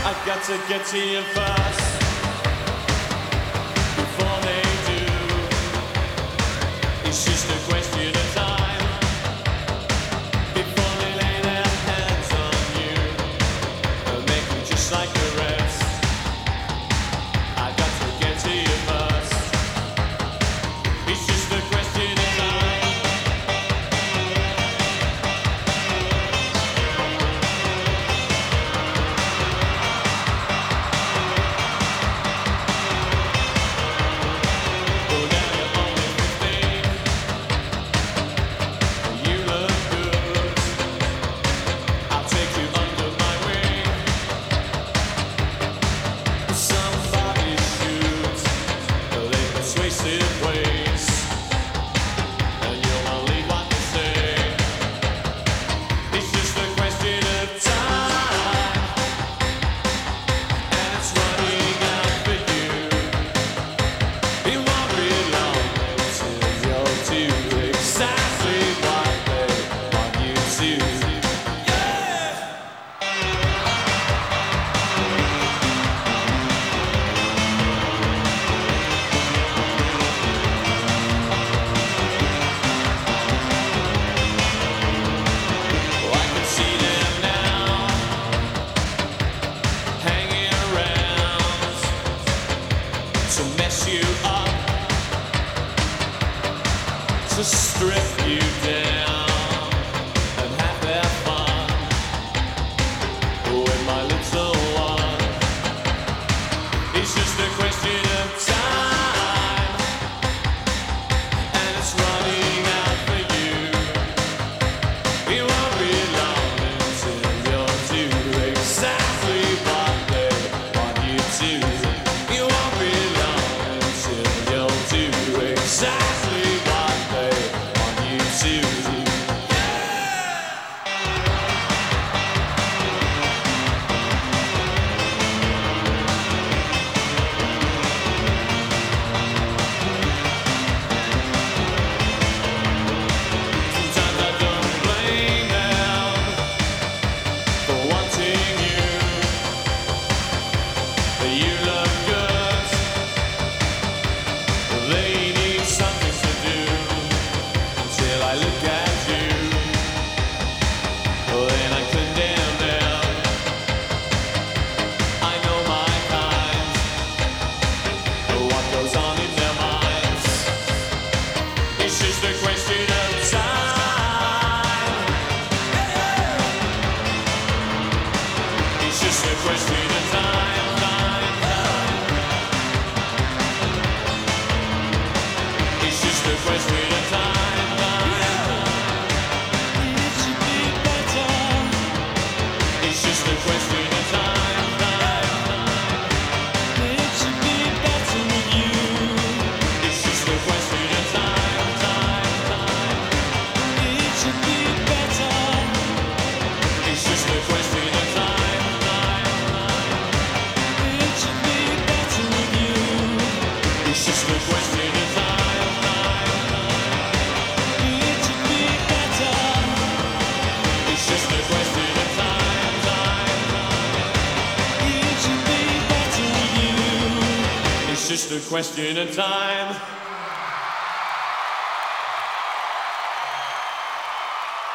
I've got to get to you first before they do. It's just a question of time before they lay their hands on you and make you just like the rest. I've got to get to you first. It's just a question of time. To strip you down and have their fun with my little one. It's just a question of time, and it's running out for you. It won't be long until you'll do exactly what they want you to. It won't be long until you'll do exactly what they want you to. Sometimes I don't blame them for wanting you. You look good. They need something to do until I look at you. Then I condemn them. I know my kind, what goes on in their minds. It's just a question of time. It's just a question of time, time, time. It's just a question of time, time, time. It should be better. It's just a question of time, time, time. It should be better with you. It's just a question of time, time, time. It should be better. It's just a question of time, time, time. It should be better with you. It's just a question of time, time, time. It should be better. It's just a question of time, time, time. It should be better with you. It's just a question of time.